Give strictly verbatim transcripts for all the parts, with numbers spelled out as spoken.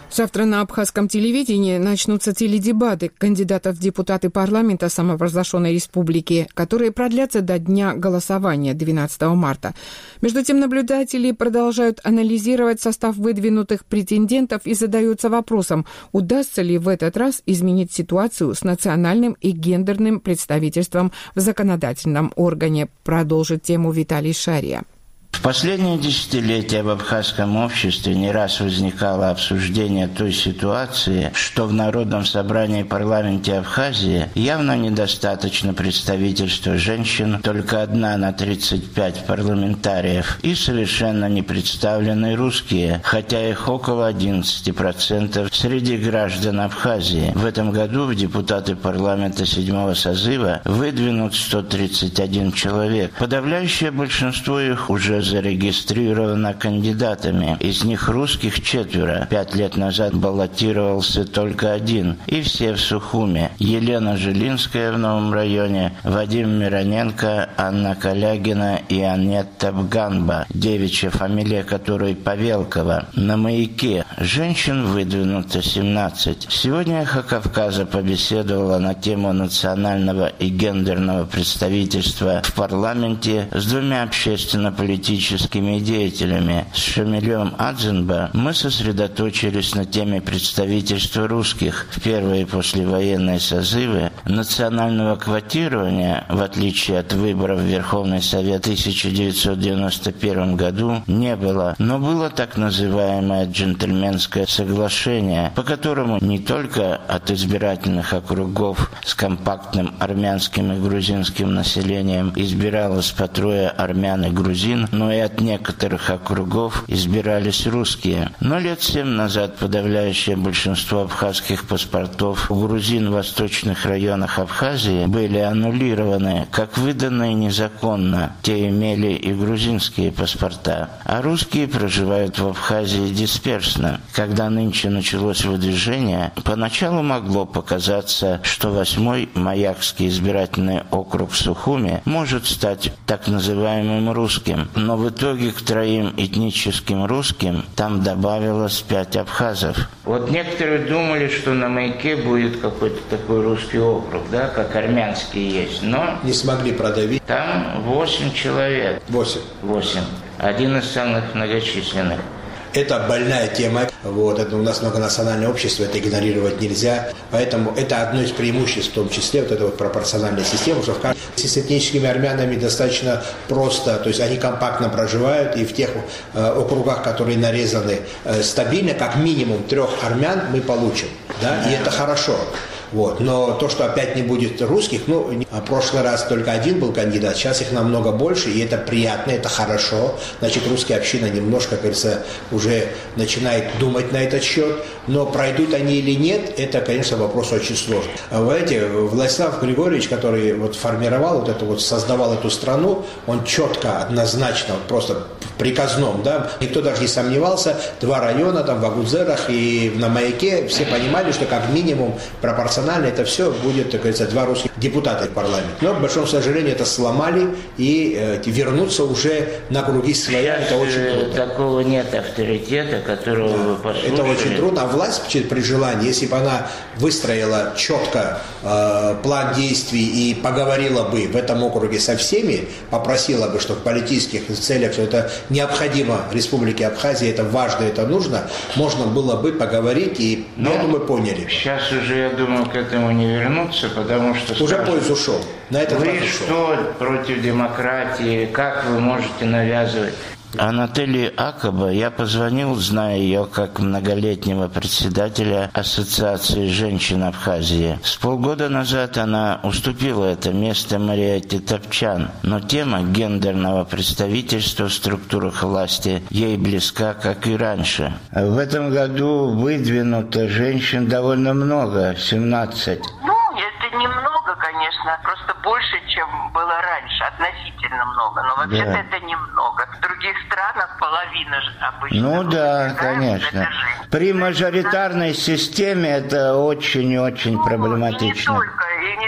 Завтра на абхазском телевидении начнутся теледебаты кандидатов в депутаты парламента самопровозглашенной республики, которые продлятся до дня голосования двенадцатого марта. Между тем, наблюдатели продолжают анализировать состав выдвинутых претендентов и задаются вопросом, удастся ли в этот раз изменить ситуацию с национальным и гендерным представительством в законодательном органе, продолжит тему Виталий Шария. В последние десятилетия в абхазском обществе не раз возникало обсуждение той ситуации, что в Народном собрании и парламенте Абхазии явно недостаточно представительства женщин, только одна на тридцать пять парламентариев, и совершенно не представлены русские, хотя их около одиннадцать процентов среди граждан Абхазии. В этом году в депутаты парламента седьмого созыва выдвинут сто тридцать один человек. Подавляющее большинство их уже зарегистрировано кандидатами. Из них русских четверо. Пять лет назад баллотировался только один. И все в Сухуме. Елена Жилинская в Новом районе, Вадим Мироненко, Анна Калягина и Анетта Бганба, девичья фамилия которой Павелкова. На Маяке женщин выдвинуто семнадцать. Сегодня «Эхо Кавказа» побеседовала на тему национального и гендерного представительства в парламенте с двумя общественно-политическими деятелями. С Шамилем Адзенба мы сосредоточились на теме представительства русских в первые послевоенные созывы, национального квотирования, в отличие от выборов в Верховный Совет в тысяча девятьсот девяносто первом году, не было, но было так называемое джентльменское соглашение, по которому не только от избирательных округов с компактным армянским и грузинским населением избиралось по трое армян и грузин, но и от некоторых округов избирались русские. Но лет семь назад подавляющее большинство абхазских паспортов у грузин в восточных районах Абхазии были аннулированы, как выданные незаконно. Те имели и грузинские паспорта. А русские проживают в Абхазии дисперсно. Когда нынче началось выдвижение, поначалу могло показаться, что восьмой Маякский избирательный округ в Сухуме может стать так называемым русским. Но в итоге к троим этническим русским там добавилось пять абхазов. Вот некоторые думали, что на Маяке будет какой-то такой русский округ, да, как армянский есть, но... Не смогли продавить. Там восемь человек. Восемь. Восемь. Один из самых многочисленных. Это больная тема. Вот, это у нас многонациональное общество, это игнорировать нельзя. Поэтому это одно из преимуществ, в том числе, вот эта вот пропорциональная система, что в каждом... С этническими армянами достаточно просто, то есть они компактно проживают, и в тех э, округах, которые нарезаны э, стабильно, как минимум трех армян мы получим. Да? И это хорошо. Вот. Но то, что опять не будет русских, ну, в прошлый раз только один был кандидат, сейчас их намного больше, и это приятно, это хорошо. Значит, русская община немножко, как говорится, уже начинает думать на этот счет. Но пройдут они или нет, это, конечно, вопрос очень сложный. Вы знаете, Владислав Григорьевич, который вот формировал, вот это вот, создавал эту страну, он четко, однозначно, просто в приказном, да, никто даже не сомневался, два района, там, в Агудзерах и на Маяке, все понимали, что как минимум пропорционально это все будет, так говорится, два русских депутата в парламент. Но, к большому сожалению, это сломали, и э, вернуться уже на круги своя, это очень трудно. Такого нет авторитета, которого да, вы послушали. Это очень трудно. А власть при желании, если бы она выстроила четко э, план действий и поговорила бы в этом округе со всеми, попросила бы, что в политических целях что это необходимо Республике Абхазия, это важно, это нужно, можно было бы поговорить, и, ну, я думаю, поняли. Сейчас уже, я думаю, к этому не вернуться, потому что... Уже скажут, поезд ушел. На этот вы раз ушел. Что против демократии? Как вы можете навязывать? Анатолии Акоба я позвонил, зная ее как многолетнего председателя Ассоциации женщин Абхазии. С полгода назад она уступила это место Мариэтте Топчан, но тема гендерного представительства в структурах власти ей близка, как и раньше. В этом году выдвинуто женщин довольно много, семнадцать. Ну, это немного, конечно, просто больше, чем было раньше, относительно много, но вообще-то да. Это немного. В других странах половина же обычно. Ну да, конечно. При мажоритарной системе это очень и очень ну, проблематично. Не только, и не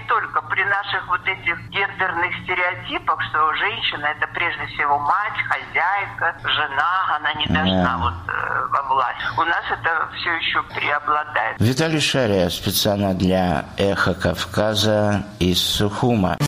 только при наших вот этих гендерных стереотипах, что женщина это прежде всего мать, хозяйка, жена, она не должна yeah. вот э, во власть. У нас это все еще преобладает. Виталий Шария специально для «Эхо Кавказа» из Сухума.